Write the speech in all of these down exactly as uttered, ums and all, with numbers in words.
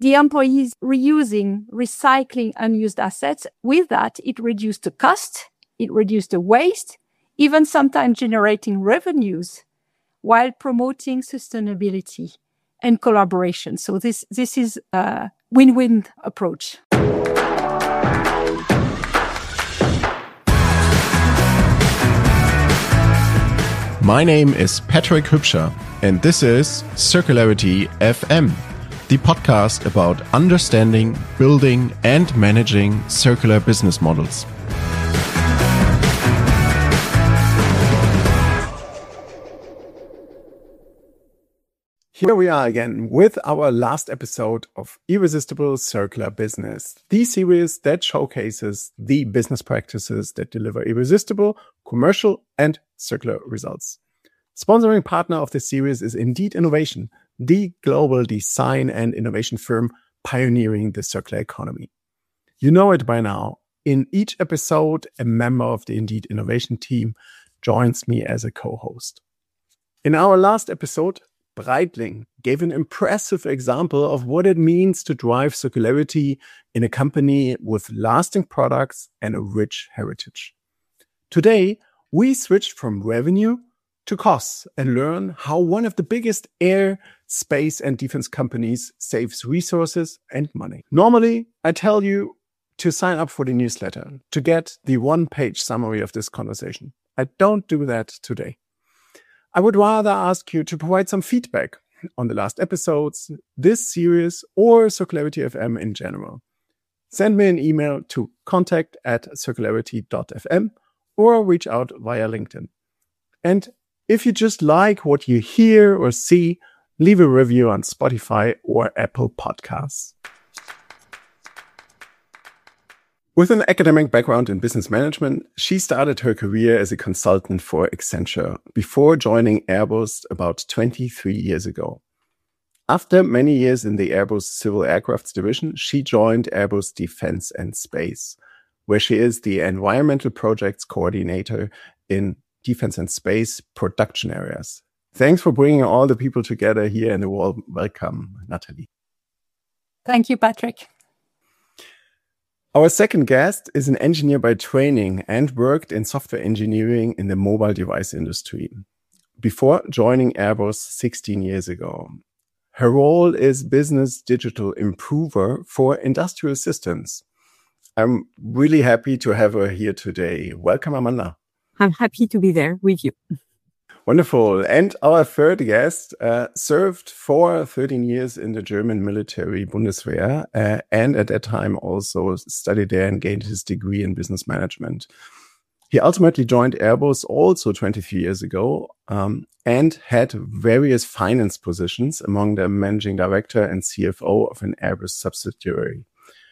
the employees reusing, recycling unused assets. With that, it reduced the cost, it reduced the waste, even sometimes generating revenues while promoting sustainability and collaboration. So this, this is a win-win approach. My name is Patrick Hübscher, and this is Circularity F M, the podcast about understanding, building, and managing circular business models. Here we are again with our last episode of Irresistible Circular Business, the series that showcases the business practices that deliver irresistible, commercial, and circular results. Sponsoring partner of this series is Indeed Innovation, the global design and innovation firm pioneering the circular economy. You know it by now. In each episode, a member of the Indeed Innovation team joins me as a co-host. In our last episode, Breitling gave an impressive example of what it means to drive circularity in a company with lasting products and a rich heritage. Today, we switched from revenue to costs and learn how one of the biggest air, space, and defense companies saves resources and money. Normally, I tell you to sign up for the newsletter to get the one-page summary of this conversation. I don't do that today. I would rather ask you to provide some feedback on the last episodes, this series, or Circularity F M in general. Send me an email to contact at circularity dot f m or reach out via LinkedIn. And if you just like what you hear or see, leave a review on Spotify or Apple Podcasts. With an academic background in business management, she started her career as a consultant for Accenture before joining Airbus about twenty-three years ago. After many years in the Airbus Civil Aircraft division, she joined Airbus Defense and Space, where she is the environmental projects coordinator in defense and space production areas. Thanks for bringing all the people together here in the world. Welcome, Nathalie. Thank you, Patrick. Our second guest is an engineer by training and worked in software engineering in the mobile device industry before joining Airbus sixteen years ago. Her role is business digital improver for industrial systems. I'm really happy to have her here today. Welcome, Amanda. I'm happy to be there with you. Wonderful. And our third guest uh, served for thirteen years in the German military Bundeswehr uh, and at that time also studied there and gained his degree in business management. He ultimately joined Airbus also twenty-three years ago um, and had various finance positions, among them managing director and C F O of an Airbus subsidiary.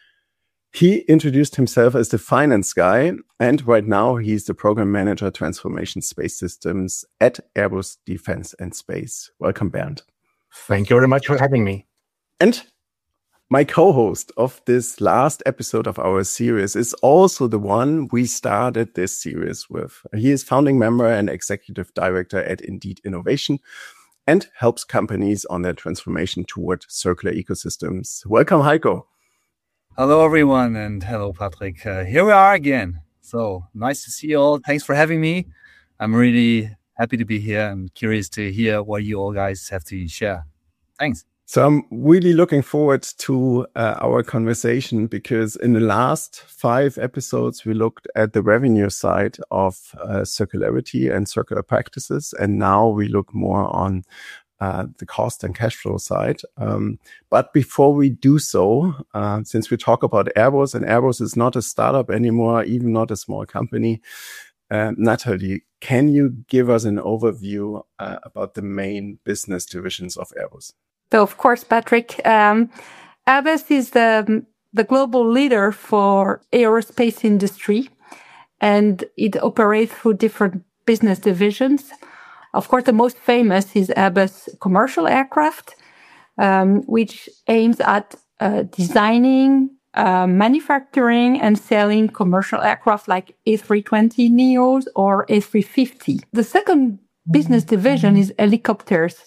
He introduced himself as the finance guy, and right now he's the program manager transformation space systems at Airbus Defense and Space. Welcome, Bernd. Thank you very much for having me. And my co-host of this last episode of our series is also the one we started this series with. He is founding member and executive director at Indeed Innovation and helps companies on their transformation toward circular ecosystems. Welcome, Heiko. Hello, everyone, and hello, Patrick. Uh, here we are again. So nice to see you all. Thanks for having me. I'm really happy to be here. I'm curious to hear what you all guys have to share. Thanks. So I'm really looking forward to uh, our conversation because in the last five episodes, we looked at the revenue side of uh, circularity and circular practices. And now we look more on Uh, the cost and cash flow side. Um, but before we do so, uh, since we talk about Airbus, and Airbus is not a startup anymore, even not a small company, uh, Nathalie, can you give us an overview uh, about the main business divisions of Airbus? So, of course, Patrick, um, Airbus is the, the global leader for aerospace industry, and it operates through different business divisions. Of course, the most famous is Airbus Commercial Aircraft, um, which aims at uh, designing, uh, manufacturing, and selling commercial aircraft like A three twenty neos or A three fifty. The second business division is Helicopters,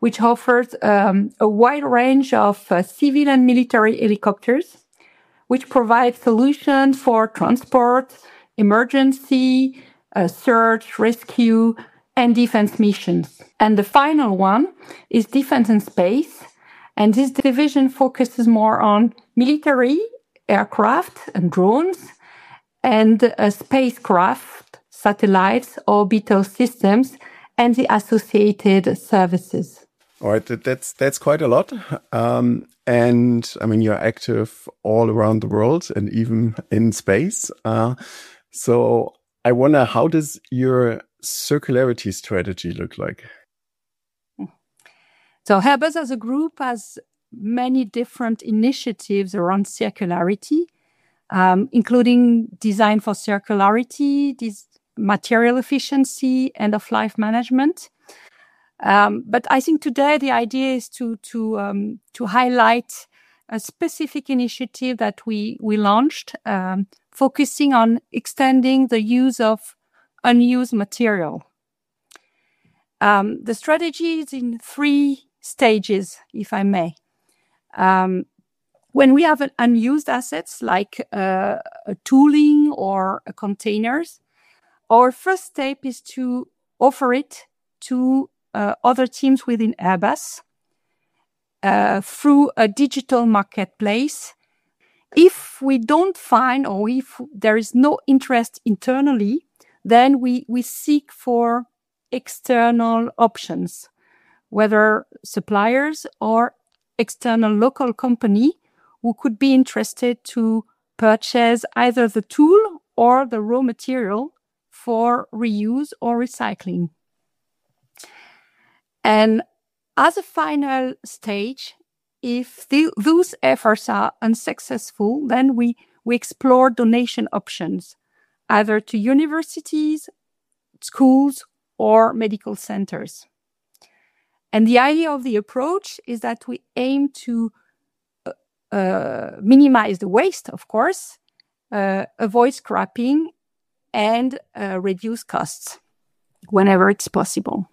which offers um, a wide range of uh, civil and military helicopters, which provide solutions for transport, emergency, uh, search, rescue, and defense missions. And the final one is defense and space. And this division focuses more on military aircraft and drones and uh, spacecraft, satellites, orbital systems, and the associated services. All right, that, that's that's quite a lot. Um, and I mean, you're active all around the world and even in space. Uh, so I wonder, how does your circularity strategy look like? So Airbus as a group has many different initiatives around circularity, um, including design for circularity, this material efficiency, end-of-life management. Um, but I think today the idea is to to um, to highlight a specific initiative that we we launched, um, focusing on extending the use of unused material. Um, the strategy is in three stages, if I may. Um, when we have an unused assets like uh, a tooling or a containers, our first step is to offer it to uh, other teams within Airbus uh, through a digital marketplace. If we don't find, or if there is no interest internally, then we, we seek for external options, whether suppliers or external local company who could be interested to purchase either the tool or the raw material for reuse or recycling. And as a final stage, if the, those efforts are unsuccessful, then we, we explore donation options, either to universities, schools, or medical centers. And the idea of the approach is that we aim to uh, uh, minimize the waste, of course, uh, avoid scrapping, and uh, reduce costs whenever it's possible.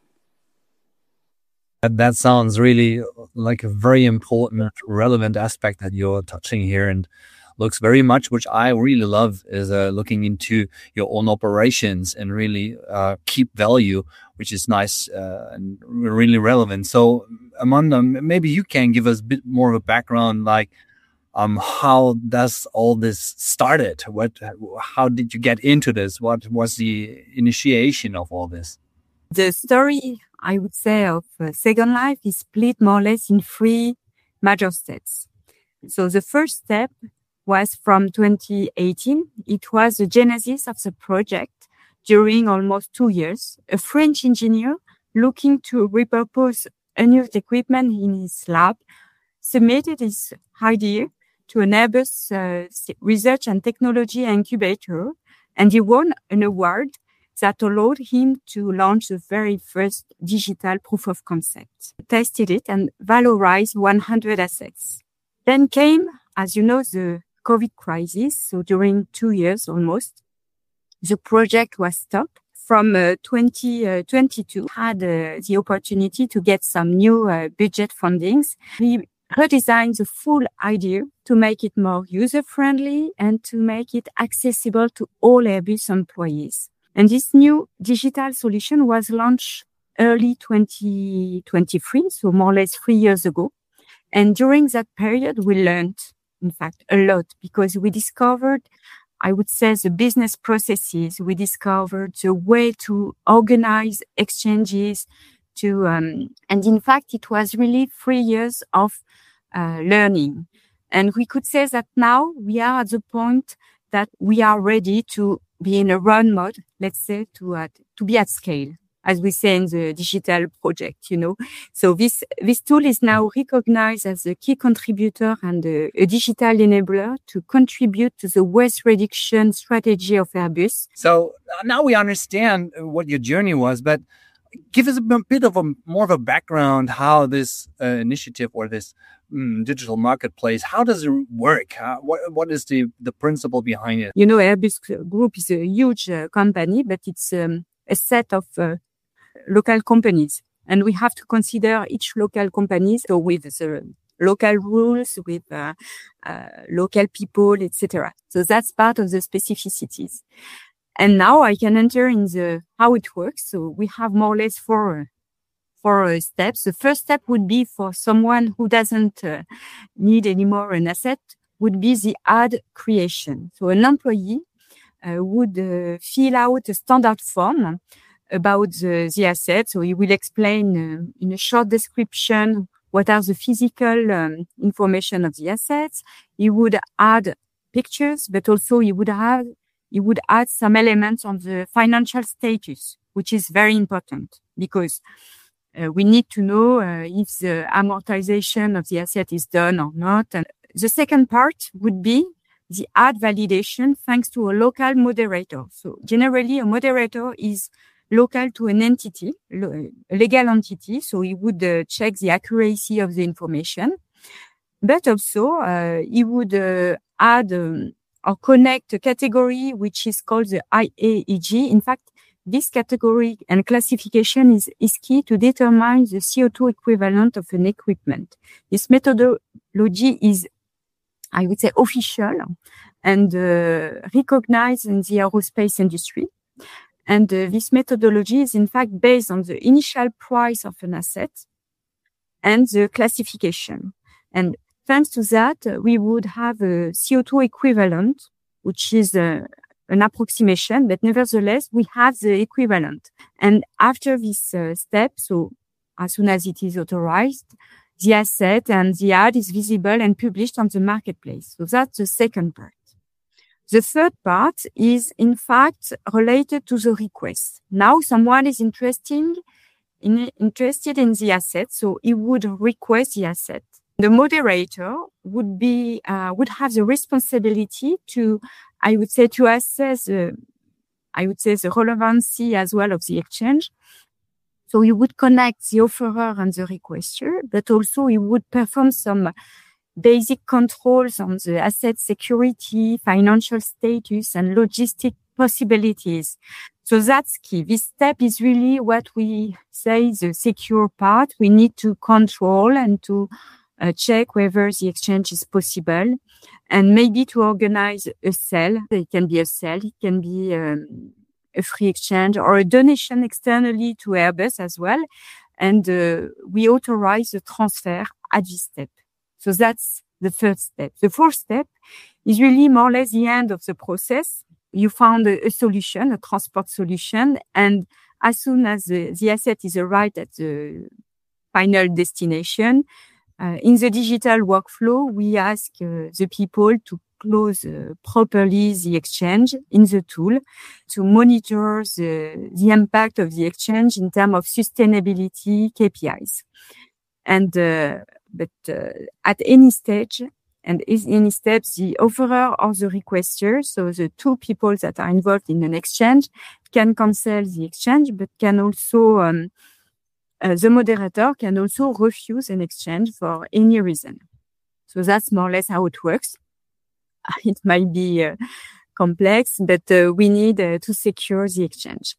That, that sounds really like a very important, relevant aspect that you're touching here, and looks very much, which I really love, is uh, looking into your own operations and really uh, keep value, which is nice uh, and really relevant. So, Amanda, maybe you can give us a bit more of a background, like um, how does all this started? What, how did you get into this? What was the initiation of all this? The story, I would say, of uh, Second Life is split more or less in three major steps. So the first step was from twenty eighteen. It was the genesis of the project during almost two years. A French engineer looking to repurpose unused equipment in his lab submitted his idea to an Airbus uh, research and technology incubator, and he won an award that allowed him to launch the very first digital proof of concept, tested it, and valorized one hundred assets. Then came, as you know, the COVID crisis. So during two years almost, the project was stopped. From uh, twenty twenty-two, had uh, the opportunity to get some new uh, budget fundings. We redesigned the full idea to make it more user-friendly and to make it accessible to all Airbus employees. And this new digital solution was launched early twenty twenty-three, so more or less three years ago. And during that period, we learned, in fact, a lot, because we discovered, I would say, the business processes. We discovered the way to organize exchanges, to, um, and in fact, it was really three years of uh, learning. And we could say that now we are at the point that we are ready to be in a run mode, let's say, to uh, to be at scale, as we say in the digital project, you know. So this this tool is now recognized as a key contributor and a, a digital enabler to contribute to the waste reduction strategy of Airbus. So now we understand what your journey was, but give us a bit of a more of a background how this uh, initiative or this mm, digital marketplace, how does it work? Uh, what what is the the principle behind it? You know, Airbus Group is a huge uh, company, but it's um, a set of uh, local companies. And we have to consider each local company, so with the local rules, with uh, uh, local people, et cetera. So that's part of the specificities. And now I can enter in the how it works. So we have more or less four four uh, steps. The first step would be for someone who doesn't uh, need anymore an asset would be the ad creation. So an employee uh, would uh, fill out a standard form about the, the asset. So he will explain uh, in a short description what are the physical um, information of the assets. He would add pictures, but also he would have he would add some elements on the financial status, which is very important because uh, we need to know uh, if the amortization of the asset is done or not. And the second part would be the ad validation thanks to a local moderator. So generally, a moderator is local to an entity, a legal entity. So he would uh, check the accuracy of the information, but also uh, he would uh, add um, or connect a category which is called the I A E G. In fact, this category and classification is, is key to determine the C O two equivalent of an equipment. This methodology is, I would say, official and uh, recognized in the aerospace industry. And uh, this methodology is in fact based on the initial price of an asset and the classification. And thanks to that, uh, we would have a C O two equivalent, which is uh, an approximation, but nevertheless, we have the equivalent. And after this uh, step, so as soon as it is authorized, the asset and the ad is visible and published on the marketplace. So that's the second part. The third part is, in fact, related to the request. Now, someone is interesting, in, interested in the asset, so he would request the asset. The moderator would be, uh, would have the responsibility to, I would say, to assess, uh, I would say, the relevancy as well of the exchange. So he would connect the offerer and the requester, but also he would perform some basic controls on the asset security, financial status, and logistic possibilities. So that's key. This step is really what we say the secure part. We need to control and to uh, check whether the exchange is possible, and maybe to organize a sale. It can be a sale, it can be um, a free exchange or a donation externally to Airbus as well. And uh, we authorize the transfer at this step. So that's the third step. The fourth step is really more or less the end of the process. You found a, a solution, a transport solution, and as soon as the, the asset is arrived at the final destination, uh, in the digital workflow, we ask uh, the people to close uh, properly the exchange in the tool to monitor the, the impact of the exchange in terms of sustainability K P Is. And uh, But uh, at any stage and in any steps, the offerer or the requester, so the two people that are involved in an exchange, can cancel the exchange, but can also, um, uh, the moderator can also refuse an exchange for any reason. So that's more or less how it works. It might be uh, complex, but uh, we need uh, to secure the exchange.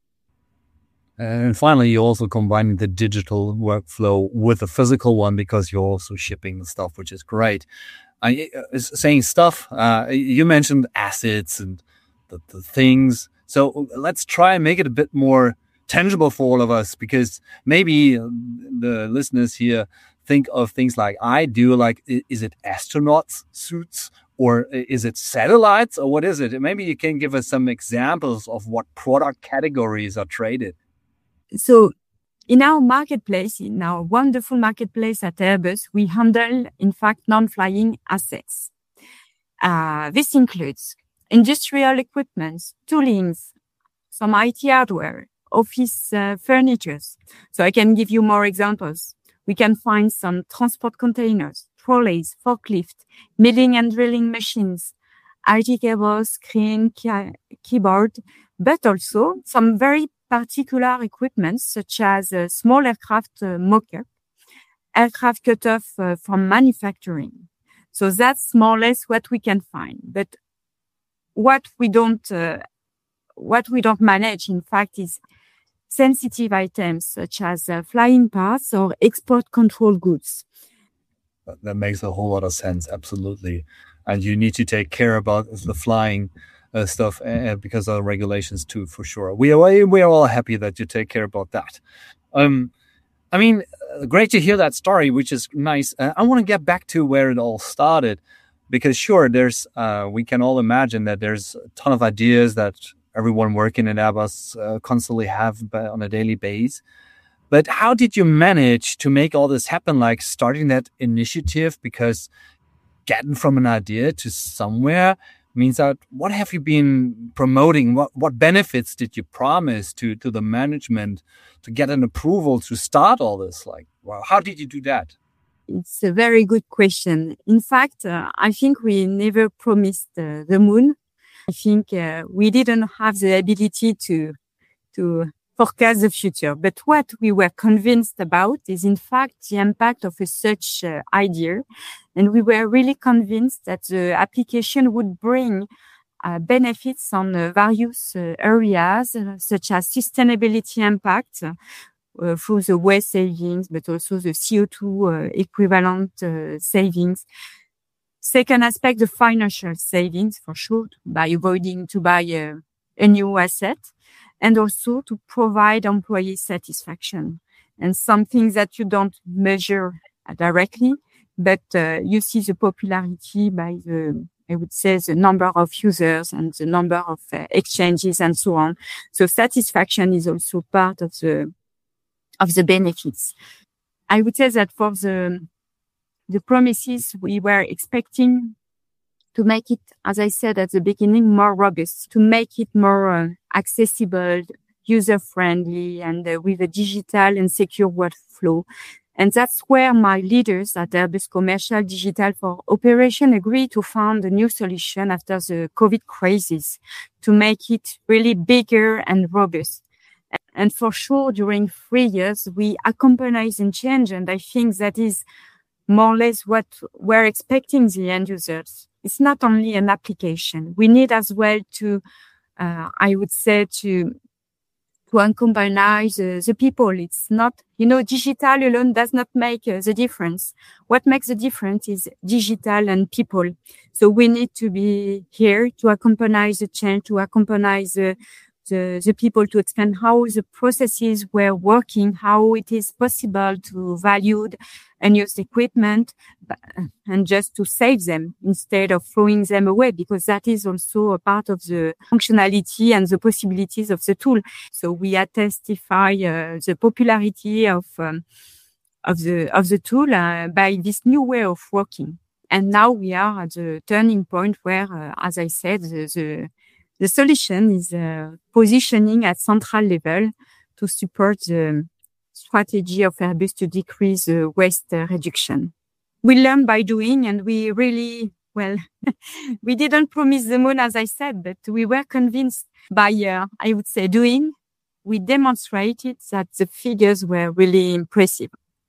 And finally, you're also combining the digital workflow with the physical one because you're also shipping the stuff, which is great. I uh, saying stuff, uh, you mentioned assets and the, the things. So let's try and make it a bit more tangible for all of us, because maybe the listeners here think of things like I do, like, is it astronauts suits or is it satellites or what is it? Maybe you can give us some examples of what product categories are traded. So in our marketplace, in our wonderful marketplace at Airbus, we handle, in fact, non-flying assets. Uh, this includes industrial equipment, toolings, some I T hardware, office uh, furniture. So I can give you more examples. We can find some transport containers, trolleys, forklift, milling and drilling machines, I T cables, screen, key- keyboard, but also some very particular equipment such as a small aircraft uh, mock-up, aircraft cut-off uh, from manufacturing. So that's more or less what we can find. But what we don't, uh, what we don't manage, in fact, is sensitive items such as uh, flying parts or export control goods. That makes a whole lot of sense. Absolutely. And you need to take care about the flying uh, stuff uh, because of regulations too, for sure. We are, we are all happy that you take care about that. Um, I mean, uh, great to hear that story, which is nice. Uh, I want to get back to where it all started because sure, there's, uh, we can all imagine that there's a ton of ideas that everyone working at Airbus uh, constantly have on a daily basis. But how did you manage to make all this happen, like starting that initiative? Because getting from an idea to somewhere means that what have you been promoting? What what benefits did you promise to, to the management to get an approval to start all this? Like, well, how did you do that? It's a very good question. In fact, uh, I think we never promised uh, the moon. I think uh, we didn't have the ability to to forecast the future. But what we were convinced about is, in fact, the impact of a such uh, idea. And we were really convinced that the application would bring uh, benefits on uh, various uh, areas, uh, such as sustainability impact uh, through the waste savings, but also the C O two uh, equivalent uh, savings. Second aspect, the financial savings, for sure, by avoiding to buy a, a new asset. And also to provide employee satisfaction, and some things that you don't measure directly, but uh, you see the popularity by the, I would say, the number of users and the number of uh, exchanges and so on. So satisfaction is also part of the of the benefits. I would say that for the the promises, we were expecting to make it, as I said at the beginning, more robust, to make it more uh, accessible, user-friendly, and uh, with a digital and secure workflow. And that's where my leaders at Airbus Commercial Digital for Operation agreed to found a new solution after the COVID crisis to make it really bigger and robust. And for sure, during three years, we accompanied in change, and I think that is more or less what we're expecting the end users. It's not only an application. We need as well to, uh, I would say, to to accompany the, the people. It's not, you know, digital alone does not make uh, the difference. What makes the difference is digital and people. So we need to be here to accompany the change, to accompany the The, the people, to explain how the processes were working, how it is possible to value unused equipment, and just to save them instead of throwing them away, because that is also a part of the functionality and the possibilities of the tool. So we testify uh, the popularity of um, of the of the tool uh, by this new way of working. And now we are at the turning point where, uh, as I said, the, the The solution is uh, positioning at central level to support the strategy of Airbus to decrease uh, waste uh, reduction. We learn by doing, and we really, well, we didn't promise the moon, as I said, but we were convinced by, uh, I would say, doing. We demonstrated that the figures were really impressive.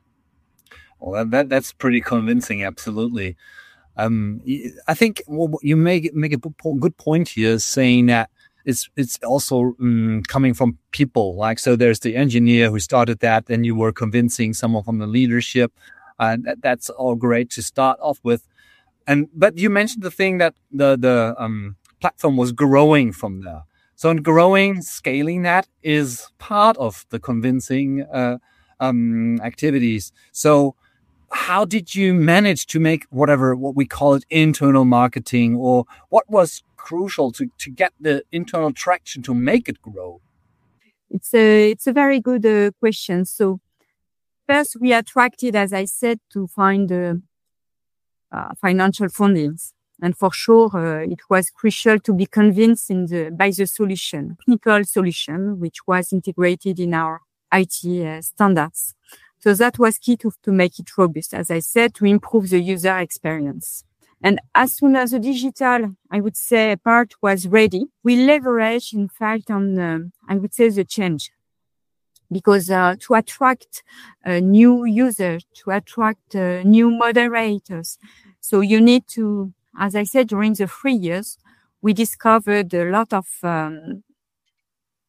Well, that that's pretty convincing, absolutely. Um, I think you make make a good point here, saying that it's it's also um, coming from people. Like, so there's the engineer who started that, then you were convincing someone from the leadership, and that, that's all great to start off with. And but you mentioned the thing that the the um, platform was growing from there. So in growing, scaling that is part of the convincing uh, um, activities. So how did you manage to make whatever, what we call it, internal marketing, or what was crucial to, to get the internal traction to make it grow? It's a, it's a very good uh, question. So first we attracted, as I said, to find uh, uh, financial fundings. And for sure, uh, it was crucial to be convinced in the, by the solution, technical solution, which was integrated in our I T uh, standards. So that was key to, to make it robust, as I said, to improve the user experience. And as soon as the digital, I would say, part was ready, we leveraged, in fact, on, um, I would say, the change. Because uh, to attract uh, new users, to attract uh, new moderators, so you need to, as I said, during the three years, we discovered a lot of um,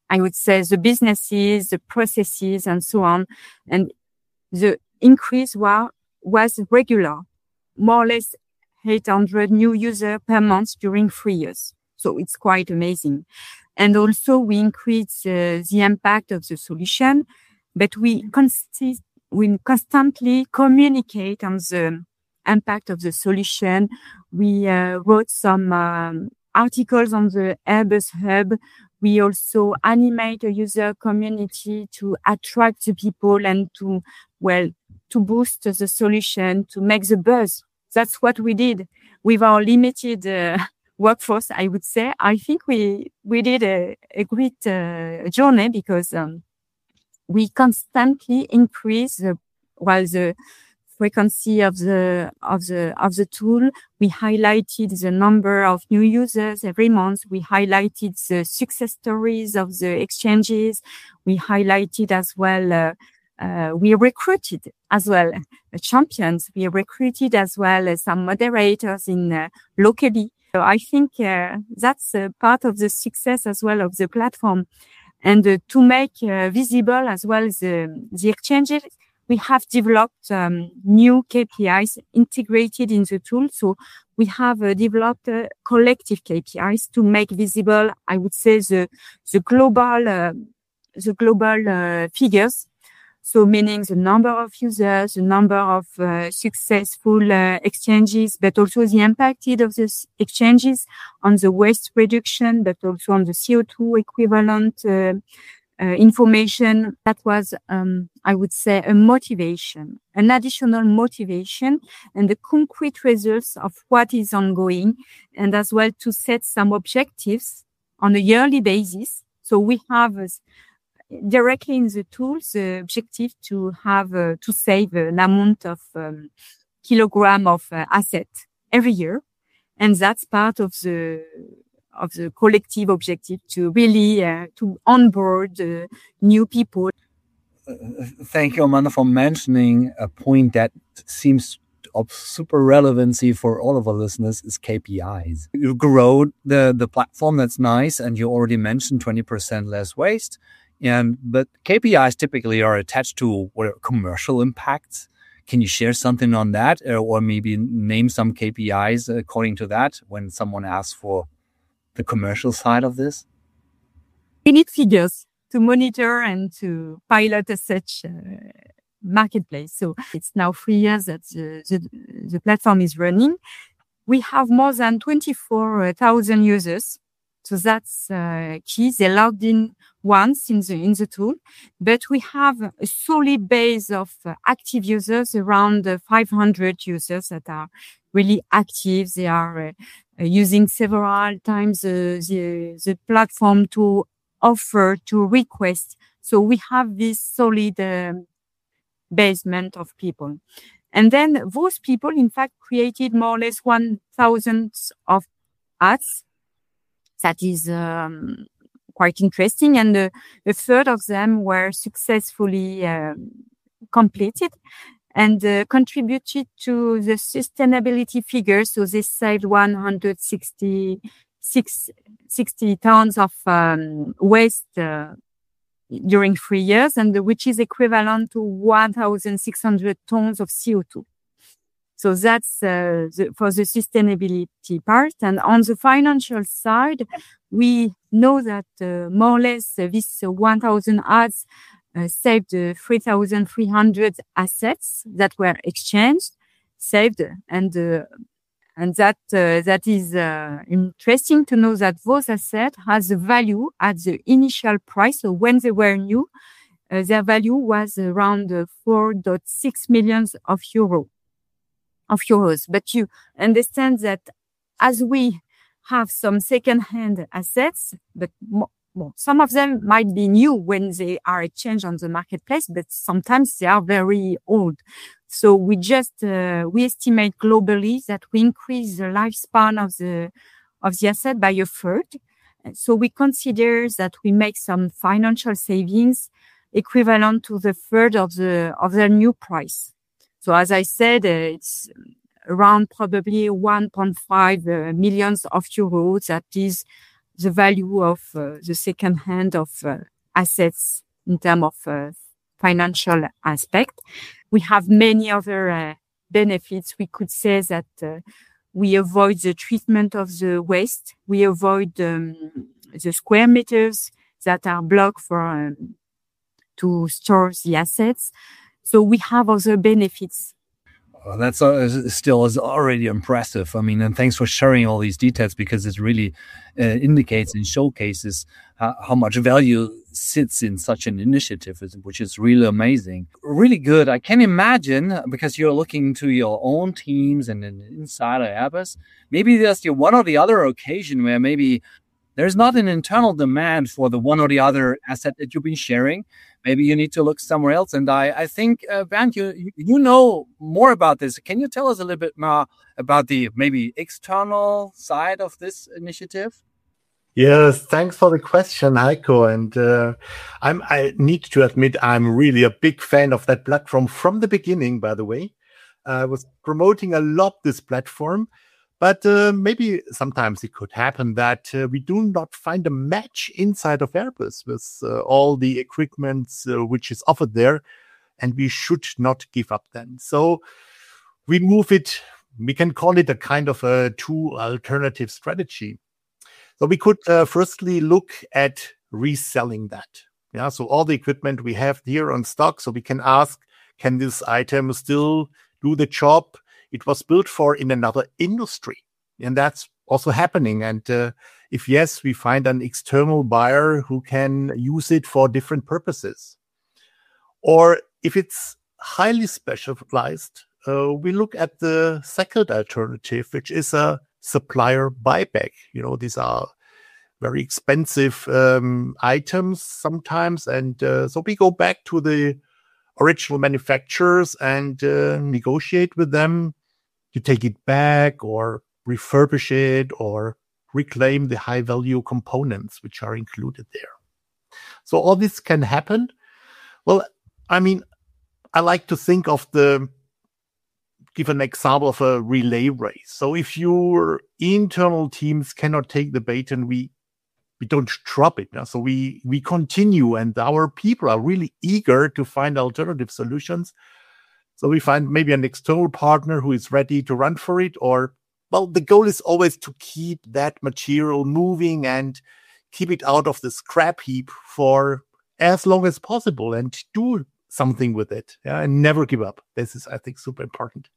I would say, the businesses, the processes, and so on. And the increase was, was regular, more or less eight hundred new users per month during three years. So it's quite amazing. And also we increase uh, the impact of the solution, but we, consist, we constantly communicate on the impact of the solution. We uh, wrote some um, articles on the Airbus Hub. We also animate a user community to attract the people and to, well, to boost the solution, to make the buzz. That's what we did with our limited uh, workforce, I would say. I think we we did a, a great uh, journey because um, we constantly increase the, while the frequency of the of the of the tool. We highlighted the number of new users every month. We highlighted the success stories of the exchanges. We highlighted as well. Uh, uh, we recruited as well uh, champions. We recruited as well uh, some moderators in uh, locally. So I think uh, that's uh, part of the success as well of the platform, and uh, to make uh, visible as well the the exchanges. We have developed um, new K P Is integrated in the tool. So we have uh, developed uh, collective K P Is to make visible, I would say, the the global uh, the global uh, figures. So meaning the number of users, the number of uh, successful uh, exchanges, but also the impact of these exchanges on the waste reduction, but also on the C O two equivalent uh, Uh, information. That was, um, I would say, a motivation, an additional motivation, and the concrete results of what is ongoing, and as well to set some objectives on a yearly basis. So we have uh, directly in the tools the objective to have uh, to save an amount of um, kilogram of uh, asset every year, and that's part of the of the collective objective to really uh, to onboard uh, new people. Uh, thank you, Amanda, for mentioning a point that seems of super relevancy for all of our listeners is K P Is. You grow the, the platform, that's nice, and you already mentioned twenty percent less waste. And but K P Is typically are attached to what are commercial impacts. Can you share something on that, or, or maybe name some K P Is according to that when someone asks for the commercial side of this? We need figures to monitor and to pilot a such uh, marketplace. So it's now three years that the, the, the platform is running. We have more than twenty-four thousand users. So that's uh, key. They logged in once in the, in the tool, but we have a solid base of uh, active users, around uh, five hundred users that are really active. They are uh, uh, using several times uh, the, the platform to offer, to request. So we have this solid uh, basement of people. And then those people, in fact, created more or less one thousand of ads. That is um, quite interesting. And uh, a third of them were successfully uh, completed and uh, contributed to the sustainability figures. So they saved one hundred sixty-six, sixty tons of um, waste uh, during three years, and uh, which is equivalent to one thousand six hundred tons of C O two. So that's uh, the, for the sustainability part. And on the financial side, we know that uh, more or less uh, this uh, one thousand ads uh, saved uh, three thousand three hundred assets that were exchanged, saved. And uh, and that uh, that is uh, interesting to know that those assets has a value at the initial price. So when they were new, uh, their value was around uh, four point six millions of euro. of euros. But you understand that as we have some second-hand assets, but mo- well, some of them might be new when they are exchanged on the marketplace, but sometimes they are very old. So we just, uh, we estimate globally that we increase the lifespan of the, of the asset by a third. So we consider that we make some financial savings equivalent to the third of the, of their new price. So as I said, uh, it's around probably one point five uh, millions of euros. That is the value of uh, the second hand of uh, assets in terms of uh, financial aspect. We have many other uh, benefits. We could say that uh, we avoid the treatment of the waste. We avoid um, the square meters that are blocked for um, to store the assets. So we have other benefits. Well, that's uh, still is already impressive. I mean, and thanks for sharing all these details, because it really uh, indicates and showcases uh, how much value sits in such an initiative, which is really amazing. Really good. I can imagine, because you're looking to your own teams and, and inside of Airbus, maybe there's the one or the other occasion where maybe there's not an internal demand for the one or the other asset that you've been sharing. Maybe you need to look somewhere else. And I, I think, uh, Bernd, you, you know more about this. Can you tell us a little bit more about the maybe external side of this initiative? Yes, thanks for the question, Heiko. And uh, I'm, I need to admit, I'm really a big fan of that platform from the beginning, by the way. I was promoting a lot this platform. But uh, maybe sometimes it could happen that uh, we do not find a match inside of Airbus with uh, all the equipment uh, which is offered there, and we should not give up then. So we move it, we can call it a kind of a two alternative strategy. So we could uh, firstly look at reselling that. Yeah, so all the equipment we have here on stock, so we can ask, can this item still do the job it was built for in another industry? And that's also happening. And uh, if yes, we find an external buyer who can use it for different purposes. Or if it's highly specialized, uh, we look at the second alternative, which is a supplier buyback. You know, these are very expensive um, items sometimes. And uh, so we go back to the original manufacturers and uh, negotiate with them to take it back or refurbish it or reclaim the high value components which are included there. So all this can happen. Well, I mean, I like to think of the, give an example of a relay race. So if your internal teams cannot take the bait, and we we don't drop it. So we, we continue, and our people are really eager to find alternative solutions. So we find maybe an external partner who is ready to run for it, or, well, the goal is always to keep that material moving and keep it out of the scrap heap for as long as possible and do something with it. Yeah, and never give up. This is, I think, super important.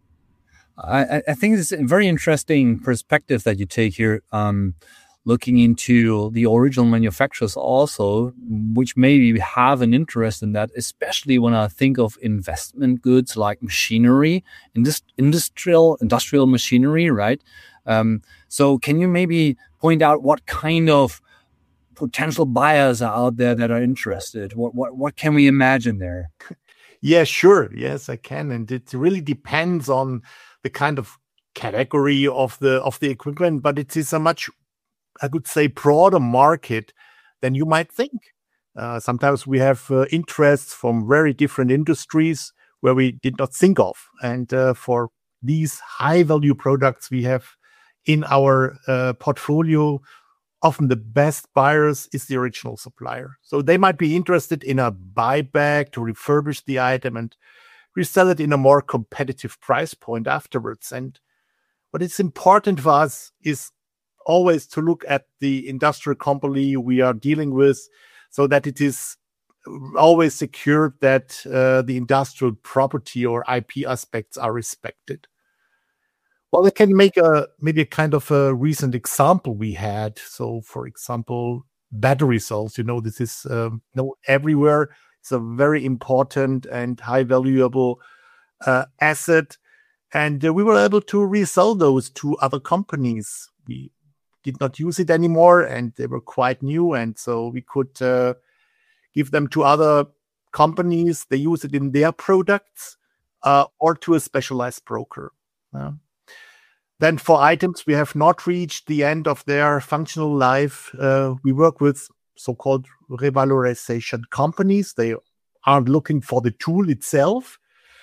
I, I think it's a very interesting perspective that you take here. Um, looking into the original manufacturers also, which maybe have an interest in that, especially when I think of investment goods like machinery, indust- industrial industrial machinery, right? Um, so can you maybe point out what kind of potential buyers are out there that are interested? What what what can we imagine there? Yeah, sure. Yes, I can. And it really depends on the kind of category of the of the equipment, but it is a much, I would say, broader market than you might think. Uh, sometimes we have uh, interests from very different industries where we did not think of. And uh, for these high value products we have in our uh, portfolio, often the best buyers is the original supplier. So they might be interested in a buyback to refurbish the item and resell it in a more competitive price point afterwards. And what is important for us is always to look at the industrial company we are dealing with, so that it is always secured that uh, the industrial property or I P aspects are respected. Well, I can make a maybe a kind of a recent example we had. So, for example, battery cells. You know, this is um, you know, everywhere. It's a very important and high valuable uh, asset, and uh, we were able to resell those to other companies. We did not use it anymore, and they were quite new, and so we could uh, give them to other companies. They use it in their products uh, or to a specialized broker. Uh, then for items we have not reached the end of their functional life, uh, we work with so-called revalorization companies. They aren't looking for the tool itself.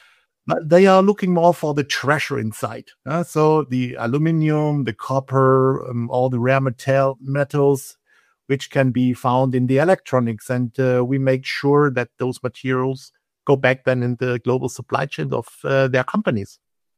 but they are looking more for the treasure inside. Uh, so the aluminum, the copper, um, all the rare metal metals, which can be found in the electronics. And uh, we make sure that those materials go back then in the global supply chain of uh, their companies.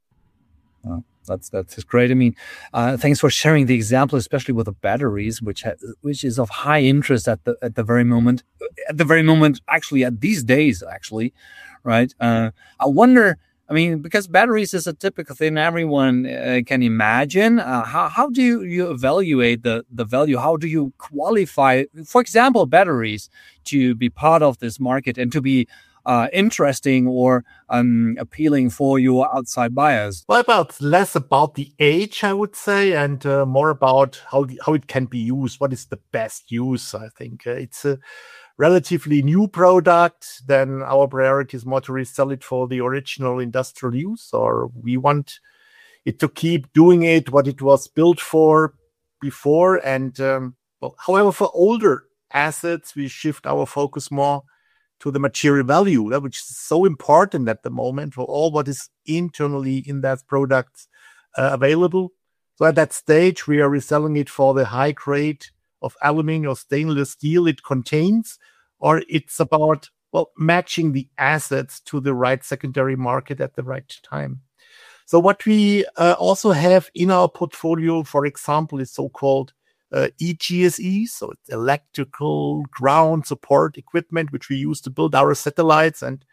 Oh, that's that's great. I mean, uh, thanks for sharing the example, especially with the batteries, which ha- which is of high interest at the at the very moment. At the very moment, actually, at these days, actually, right? Uh, I wonder. I mean, because batteries is a typical thing everyone uh, can imagine. Uh, how how do you, you evaluate the, the value? How do you qualify, for example, batteries to be part of this market and to be uh, interesting or um, appealing for your outside buyers? Well, about less about the age, I would say, and uh, more about how the, how it can be used. What is the best use? I think uh, it's a relatively new product. Then our priority is more to resell it for the original industrial use, or we want it to keep doing it what it was built for before. And um, well, however, for older assets, we shift our focus more to the material value, which is so important at the moment for all what is internally in that product uh, available. So at that stage, we are reselling it for the high grade of aluminum or stainless steel it contains, or it's about, well, matching the assets to the right secondary market at the right time. So what we uh, also have in our portfolio, for example, is so-called uh, E G S E, so it's electrical ground support equipment, which we use to build our satellites, and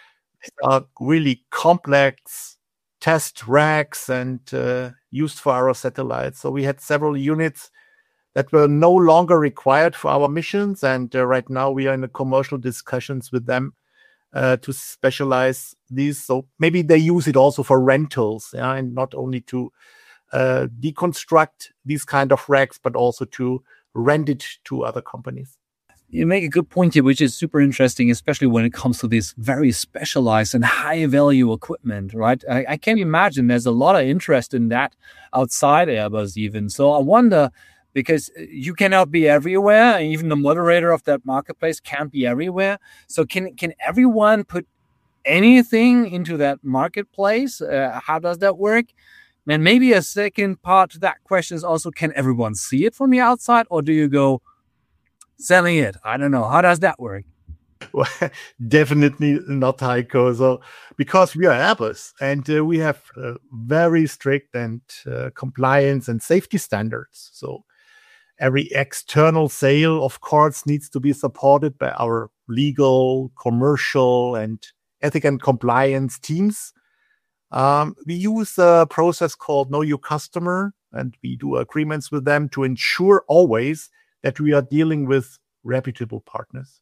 are really complex test racks and uh, used for our satellites. So we had several units that were no longer required for our missions. And uh, right now we are in the commercial discussions with them uh, to specialize these. So maybe they use it also for rentals, yeah, and not only to uh, deconstruct these kind of racks, but also to rent it to other companies. You make a good point here, which is super interesting, especially when it comes to this very specialized and high value equipment, right? I, I can imagine there's a lot of interest in that outside Airbus even. So I wonder, because you cannot be everywhere, even the moderator of that marketplace can't be everywhere. So can can everyone put anything into that marketplace? Uh, how does that work? And maybe a second part to that question is also, can everyone see it from the outside, or do you go selling it? I don't know. How does that work? Well, definitely not, Heiko. So, because we are Airbus and uh, we have uh, very strict and uh, compliance and safety standards. So every external sale, of course, needs to be supported by our legal, commercial, and ethic and compliance teams. Um, we use a process called Know Your Customer, and we do agreements with them to ensure always that we are dealing with reputable partners.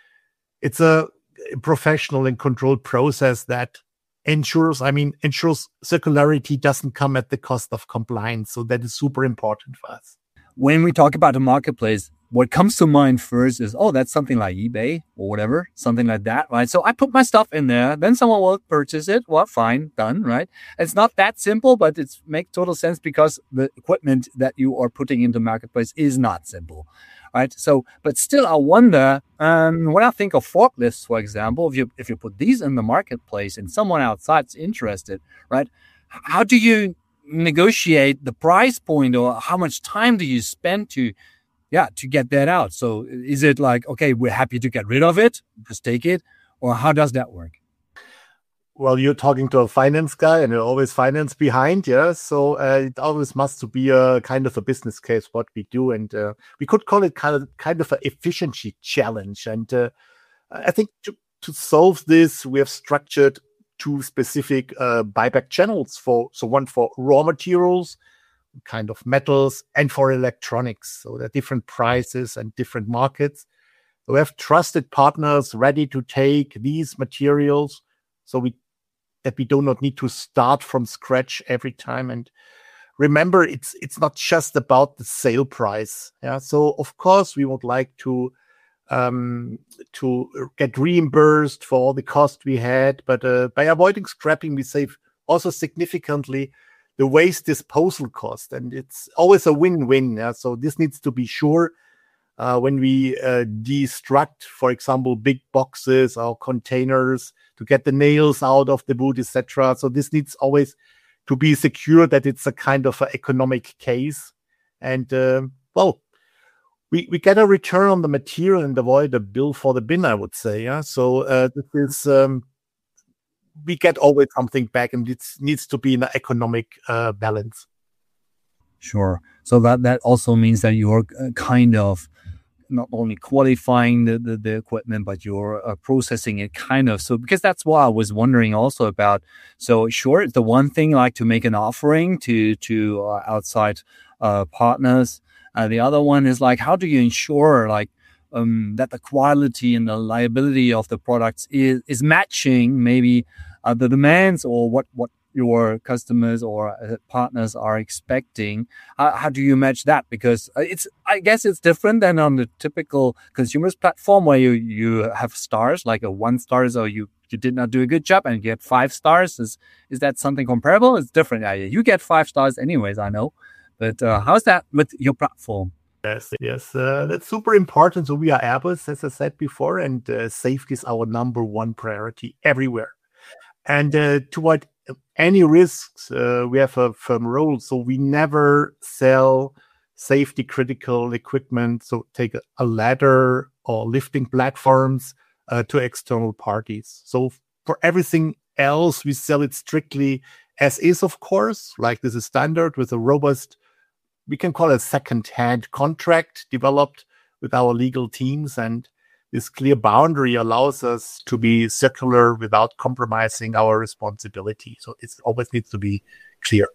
It's a professional and controlled process that ensures, I mean, ensures circularity doesn't come at the cost of compliance. So that is super important for us. When we talk about the marketplace, what comes to mind first is, oh, that's something like eBay or whatever, something like that, right? So I put my stuff in there, then someone will purchase it. Well, fine, done, right? It's not that simple, but it makes total sense because the equipment that you are putting into marketplace is not simple, right? So, but still, I wonder, um, when I think of forklifts, for example, if you if you put these in the marketplace and someone outside's interested, right? How do you negotiate the price point, or how much time do you spend to Yeah, to get that out? So is it like, okay, we're happy to get rid of it, just take it? Or how does that work? Well, you're talking to a finance guy and there's always finance behind, yeah? So uh, it always must be a kind of a business case, what we do. And uh, we could call it kind of kind of an efficiency challenge. And uh, I think to, to solve this, we have structured two specific uh, buyback channels. For So one for raw materials, kind of metals, and for electronics. So there are different prices and different markets. So we have trusted partners ready to take these materials so we that we do not need to start from scratch every time. And remember, it's it's not just about the sale price. Yeah. So of course we would like to um to get reimbursed for all the cost we had, but uh, by avoiding scrapping, we save also significantly the waste disposal cost, and it's always a win-win. Yeah? So this needs to be sure Uh, when we uh, destruct, for example, big boxes or containers to get the nails out of the wood, et cetera. So this needs always to be secure that it's a kind of an economic case. And, uh, well, we, we get a return on the material and avoid a bill for the bin, I would say. Yeah. So uh, this is, um, we get always something back, and it needs to be in an economic uh, balance. Sure. So that, that also means that you're kind of not only qualifying the, the, the equipment, but you're uh, processing it kind of. So because that's what I was wondering also about. So sure, the one thing like to make an offering to, to uh, outside uh, partners. Uh, the other one is like, how do you ensure like um, that the quality and the reliability of the products is, is matching maybe uh, the demands or what, what your customers or uh, partners are expecting? Uh, how do you match that? Because it's, I guess it's different than on the typical consumers platform where you, you have stars, like a one stars, or you, you did not do a good job and you get five stars. Is, is that something comparable? It's different. Yeah, you get five stars anyways, I know. But uh, how's that with your platform? Yes, yes, uh, that's super important. So we are Airbus, as I said before, and uh, safety is our number one priority everywhere. And uh, to avoid any risks, uh, we have a firm rule. So we never sell safety critical equipment. So take a, a ladder or lifting platforms uh, to external parties. So for everything else, we sell it strictly as is, of course, like this is standard with a robust, we can call it a second-hand contract developed with our legal teams. And this clear boundary allows us to be circular without compromising our responsibility. So it always needs to be clear.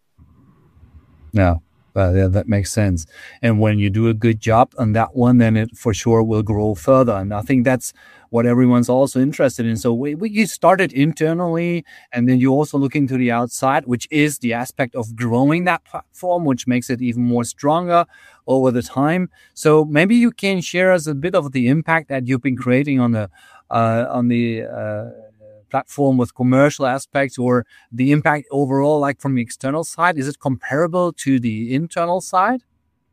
Yeah, uh, yeah, that makes sense. And when you do a good job on that one, then it for sure will grow further. And I think that's what everyone's also interested in. So we, we you started internally, and then you also look into the outside, which is the aspect of growing that platform, which makes it even more stronger over the time. So maybe you can share us a bit of the impact that you've been creating on the uh, on the uh, platform with commercial aspects, or the impact overall, like from the external side. Is it comparable to the internal side?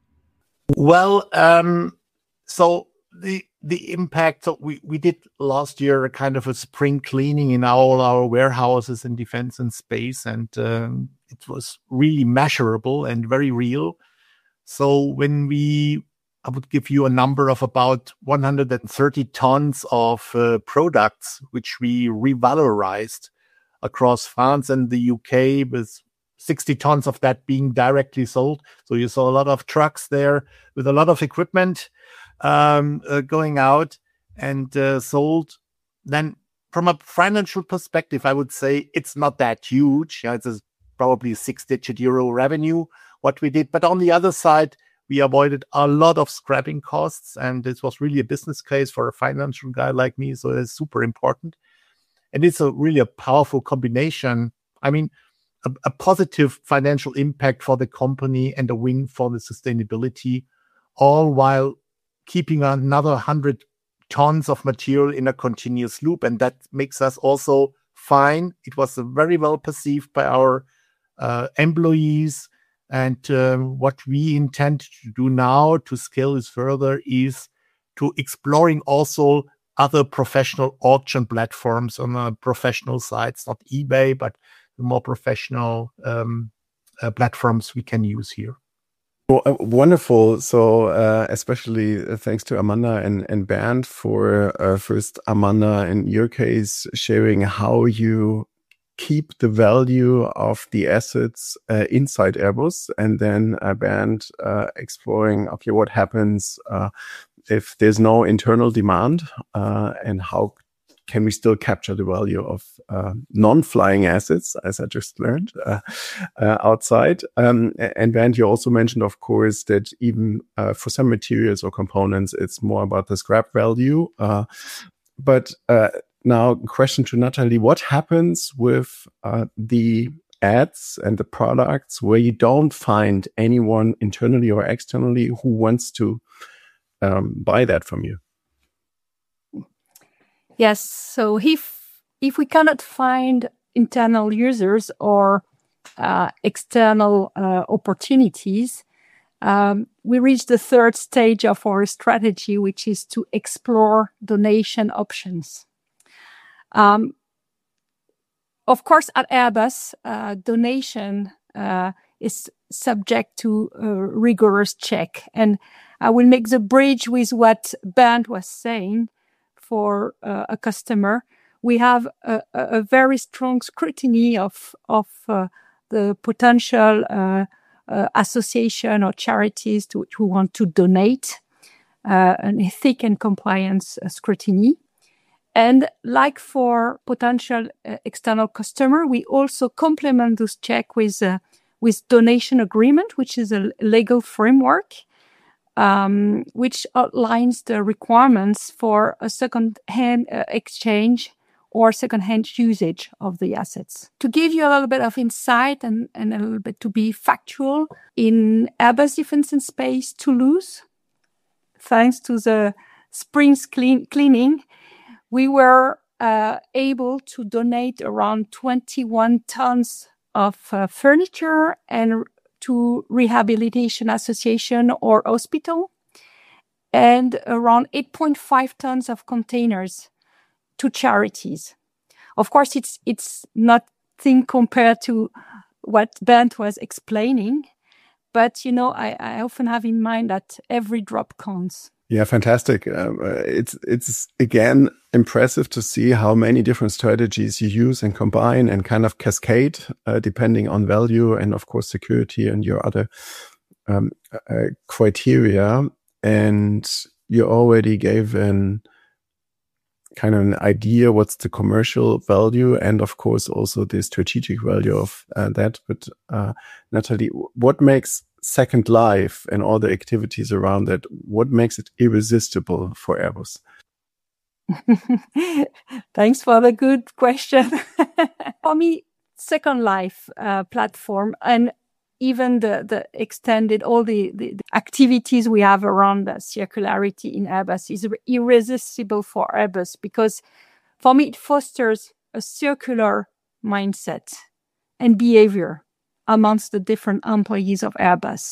Well, um, so the the impact, so we, we did last year a kind of a spring cleaning in all our warehouses in defense and space, and um, it was really measurable and very real. So when we, I would give you a number of about one hundred thirty tons of uh, products, which we revalorized across France and the U K, with sixty tons of that being directly sold. So you saw a lot of trucks there with a lot of equipment um, uh, going out and uh, sold. Then from a financial perspective, I would say it's not that huge. Yeah, it's a, probably six-digit euro revenue, what we did. But on the other side, we avoided a lot of scrapping costs, and this was really a business case for a financial guy like me. So it's super important. And it's a really a powerful combination. I mean, a, a positive financial impact for the company and a win for the sustainability, all while keeping another one hundred tons of material in a continuous loop. And that makes us also fine. It was very well perceived by our uh, employees. And um, what we intend to do now to scale this further is to exploring also other professional auction platforms on a professional sites, not eBay, but the more professional um, uh, platforms we can use here. Well, uh, wonderful. So, uh, especially uh, thanks to Amanda and, and Bernd for uh, first Amanda, in your case, sharing how you keep the value of the assets uh, inside Airbus, and then uh, Bernd uh, exploring, okay, what happens uh, if there's no internal demand, uh, and how can we still capture the value of uh, non-flying assets, as I just learned, uh, uh, outside. Um, and Bernd, you also mentioned, of course, that even uh, for some materials or components, it's more about the scrap value. Uh, but uh, now, question to Natalie, what happens with uh, the ads and the products where you don't find anyone internally or externally who wants to um, buy that from you? Yes. So if if we cannot find internal users or uh, external uh, opportunities, um, we reached the third stage of our strategy, which is to explore donation options. Um, of course, at Airbus, uh, donation uh, is subject to a rigorous check. And I will make the bridge with what Bernd was saying. For uh, a customer, we have a, a very strong scrutiny of, of uh, the potential uh, uh, association or charities to, who want to donate, uh, an ethic and compliance uh, scrutiny. And like for potential uh, external customer, we also complement this check with uh, with donation agreement, which is a legal framework, um, which outlines the requirements for a second-hand uh, exchange or second-hand usage of the assets. To give you a little bit of insight and, and a little bit to be factual, in Airbus Defence and Space Toulouse, thanks to the springs clean, cleaning, we were uh, able to donate around twenty-one tons of uh, furniture and to rehabilitation association or hospital, and around eight point five tons of containers to charities. Of course, it's it's nothing compared to what Bernd was explaining, but you know, I, I often have in mind that every drop counts. Yeah, fantastic. Um, uh, it's it's again impressive to see how many different strategies you use and combine and kind of cascade uh, depending on value and of course security and your other um, uh, criteria. And you already gave an kind of an idea what's the commercial value and of course also the strategic value of uh, that. But uh, Natalie, what makes Second Life and all the activities around that, what makes it irresistible for Airbus? Thanks for the good question. For me, Second Life uh, platform and even the, the extended, all the, the, the activities we have around the circularity in Airbus is irresistible for Airbus because for me, it fosters a circular mindset and behavior amongst the different employees of Airbus.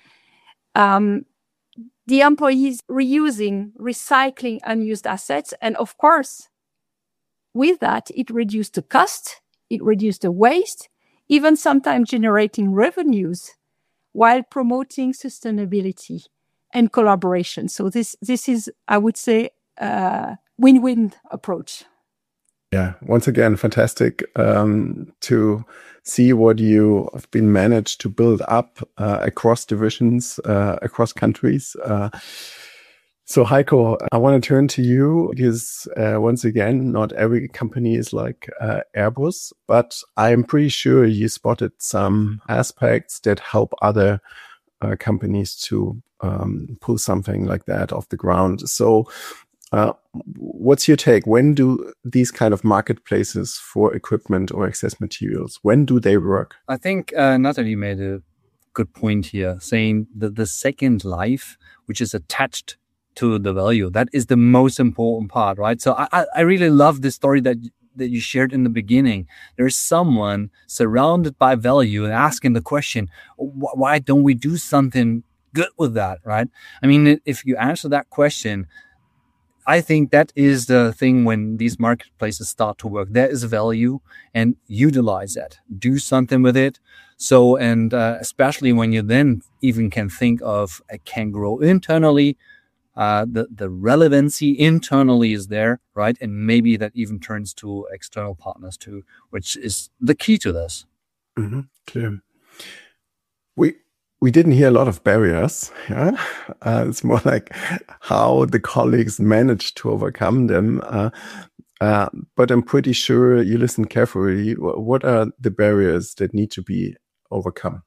Um, the employees reusing, recycling unused assets. And of course, with that, it reduced the cost, it reduced the waste, even sometimes generating revenues while promoting sustainability and collaboration. So this, this is, I would say, a win-win approach. Yeah, once again, fantastic um, to see what you have been managed to build up uh, across divisions, uh, across countries. Uh, so Heiko, I want to turn to you because uh, once again, not every company is like uh, Airbus, but I'm pretty sure you spotted some aspects that help other uh, companies to um, pull something like that off the ground. So Uh, what's your take? When do these kind of marketplaces for equipment or excess materials, when do they work? I think uh, Natalie made a good point here, saying that the second life, which is attached to the value, that is the most important part, right? So I, I really love the story that that you shared in the beginning. There's someone surrounded by value and asking the question, why don't we do something good with that, right? I mean, if you answer that question, I think that is the thing when these marketplaces start to work. There is value and utilize that. Do something with it. So, and uh, especially when you then even can think of it can grow internally, uh, the, the relevancy internally is there, right? And maybe that even turns to external partners too, which is the key to this. Mm-hmm. Clear. We, We didn't hear a lot of barriers. Yeah? Uh, it's more like how the colleagues managed to overcome them. Uh, uh, but I'm pretty sure you listen carefully. What are the barriers that need to be overcome?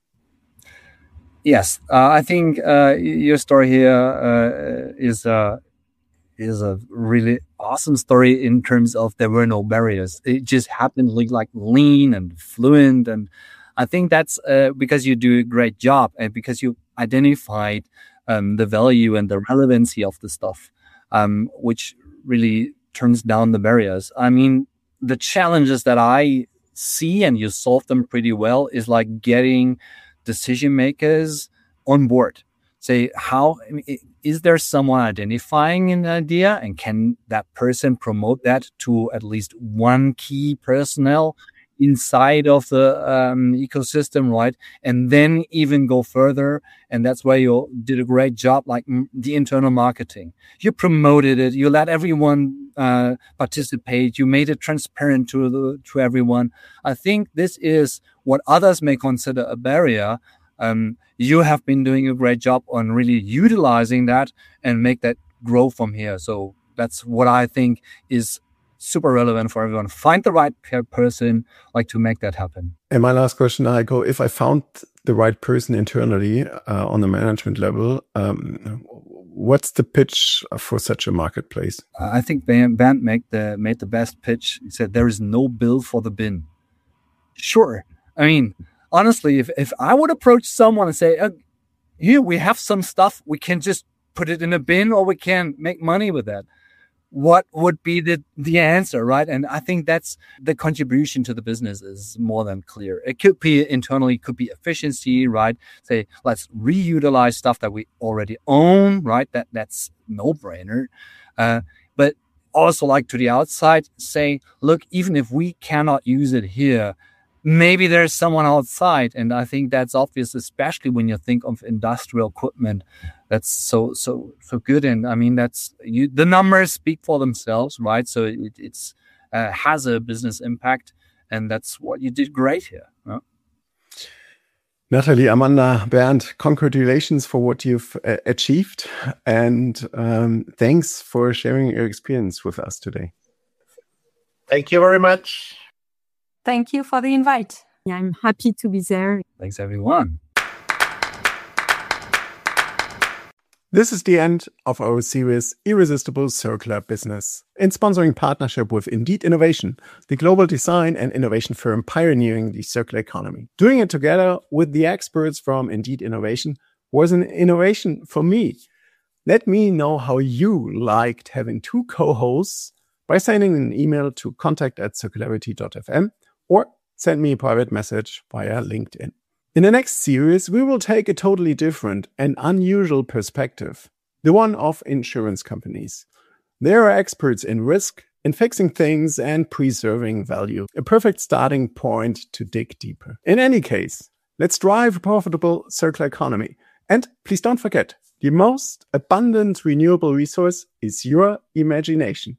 Yes, uh, I think uh, your story here uh, is uh, is a really awesome story in terms of there were no barriers. It just happened like, like lean and fluent, and I think that's uh, because you do a great job and because you identified um, the value and the relevancy of the stuff, um, which really turns down the barriers. I mean, the challenges that I see, and you solve them pretty well, is like getting decision makers on board. Say, how I mean, is there someone identifying an idea, and can that person promote that to at least one key personnel inside of the um, ecosystem, right? And then even go further. And that's where you did a great job, like m- the internal marketing. You promoted it. You let everyone uh, participate. You made it transparent to the, to everyone. I think this is what others may consider a barrier. Um, you have been doing a great job on really utilizing that and make that grow from here. So that's what I think is super relevant for everyone. Find the right person, like, to make that happen. And my last question, Heiko, if I found the right person internally uh, on the management level, um, what's the pitch for such a marketplace? I think Bernd made the, made the best pitch. He said, there is no bill for the bin. Sure. I mean, honestly, if, if I would approach someone and say, uh, here, we have some stuff, we can just put it in a bin, or we can make money with that. What would be the, the answer, right? And I think that's the contribution to the business is more than clear. It could be internally, could be efficiency, right? Say, let's reutilize stuff that we already own, right? That That's no brainer. Uh, but also, like, to the outside, say, look, even if we cannot use it here, maybe there's someone outside. And I think that's obvious, especially when you think of industrial equipment. That's so, so, so good. And I mean, that's you, the numbers speak for themselves, right? So it it's, uh, has a business impact, and that's what you did great here. Huh? Natalie, Amanda, Bernd, congratulations for what you've uh, achieved. And um, thanks for sharing your experience with us today. Thank you very much. Thank you for the invite. Yeah, I'm happy to be there. Thanks, everyone. This is the end of our series Irresistible Circular Business, in sponsoring partnership with Indeed Innovation, the global design and innovation firm pioneering the circular economy. Doing it together with the experts from Indeed Innovation was an innovation for me. Let me know how you liked having two co-hosts by sending an email to contact at circularity dot f m or send me a private message via LinkedIn. In the next series, we will take a totally different and unusual perspective, the one of insurance companies. They are experts in risk, in fixing things and preserving value, a perfect starting point to dig deeper. In any case, let's drive a profitable circular economy. And please don't forget, the most abundant renewable resource is your imagination.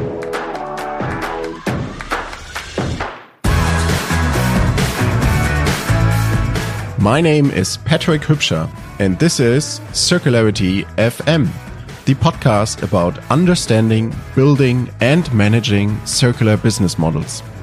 My name is Patrick Hübscher, and this is Circularity F M, the podcast about understanding, building, and managing circular business models.